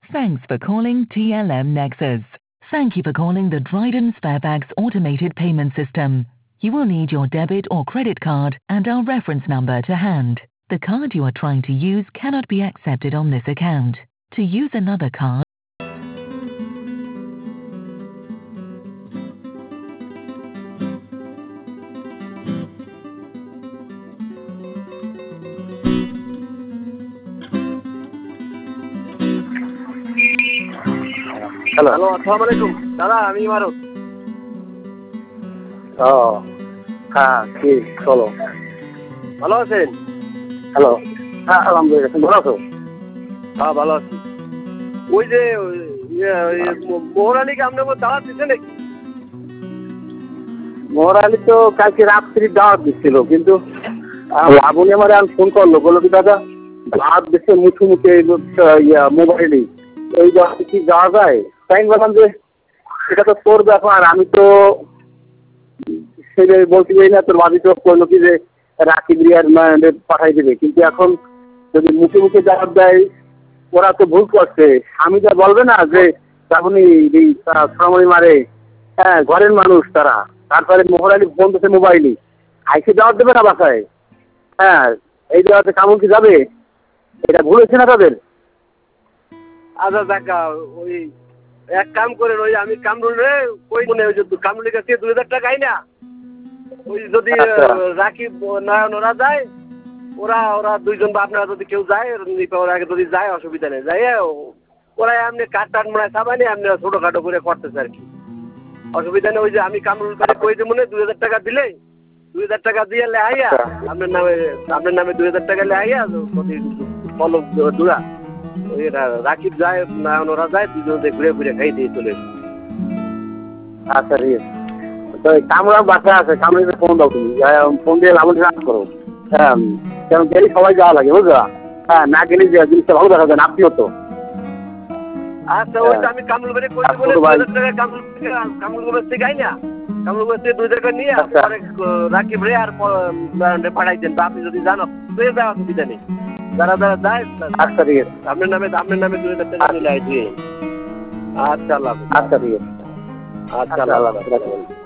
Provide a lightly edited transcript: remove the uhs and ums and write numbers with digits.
Thanks for calling TLM Nexus. Thank you for calling the Dryden Sparebags automated payment system. You will need your debit or credit card and our reference number to hand. The card you are trying to use cannot be accepted on this account. To use another card, hello hello, আসসালামু আলাইকুম দাদা, আমি ইমারত। ও হ্যাঁ, কি চলো, ভালো আছেন? হ্যালো, হ্যাঁ আলহামদুলিল্লাহ, তুমি ভালো আছো? হ্যাঁ ভালো আছি। ওই যে মোহর আলীকে আপনার দাওয়াত দিচ্ছে নাকি? মোহর আলী তো কালকে রাত্রি দাওয়াত দিচ্ছিল, কিন্তু লাবণী আমার ফোন করলো, বললো কি দাদা দাওয়াত দিচ্ছে মুখে মুখে মোবাইলেই, এই দাওয়াতে কি যাওয়া যায়? তাই বললাম যে এটা তো তোর ব্যাপার, আমি তো সেটা বলতে পারি না। তোর ভাবি তো করলো কি যে রাকিব রিয়ার পাঠাই দেবে, কিন্তু এখন যদি মুখে মুখে জবাব দেয় ওরা তো ভুল করছে। আমি যা বলবে না যে তখনই শ্রমণী মারে, হ্যাঁ ঘরের মানুষ তারা। তারপরে মোহর আলী ফোন করছে মোবাইলে, আইসে জবাব দেবে না বাসায়? হ্যাঁ, এই জায়গাতে কামড় কি যাবে? এটা ভুল হচ্ছে না তাদের? আচ্ছা দেখা, ওই এক কাম করেন, ওই আমি কামরুল রে কই মনে ওই যে কামরুলের কাছে 2000 টাকা আই না, ওই যদি রাকিব নয়ন ওরা যায়, ওরা দুইজন বা আপনারা যদি কেউ যায়, ওরা আগে যদি যায় অসুবিধা নেই, যাই ওরা এমনি কাঠ টাট মনে সাবানি এমনি ছোটখাটো করে করতেছে আর কি, অসুবিধা নেই। ওই যে আমি কামরুল করে কই যে মনে 2000 টাকা দিলে 2000 টাকা দিয়ে লেহাইয়া আপনার নামে 2000 টাকা লেহাইয়া ফলক দূরা ওই রাকিব যায় নয়ন ওরা যায়, দুজন ঘুরে ঘুরে খাই দিয়ে চলে। আচ্ছা ঠিক আছে, তো কামরা বাসায় আছে, কামড়ে ফোন দাও তুমি, ফোন দিয়ে লাবণী রাগ করো। হ্যাঁ, কেন গেলে সবাই যাওয়া লাগে বুঝলা? হ্যাঁ, না গেলে জিনিসটা ভালো দেখা যায় না, আপনিও তো। আচ্ছা, ওই আমি কামরুল করে কই বলে 2000 টাকা কামরুল থেকে গাই না, কামরুল থেকে 2000 টাকা নিয়ে রাকিব রে আর পাঠাই দেন, বা আপনি যদি জানো তুই যাওয়া অসুবিধা নেই, যারা যারা যায়। আচ্ছা ঠিক আছে, আপনার নামে 2000 টাকা নিলে আচ্ছা আল্লাহ। আচ্ছা ঠিক আছে, আচ্ছা আল্লাহ।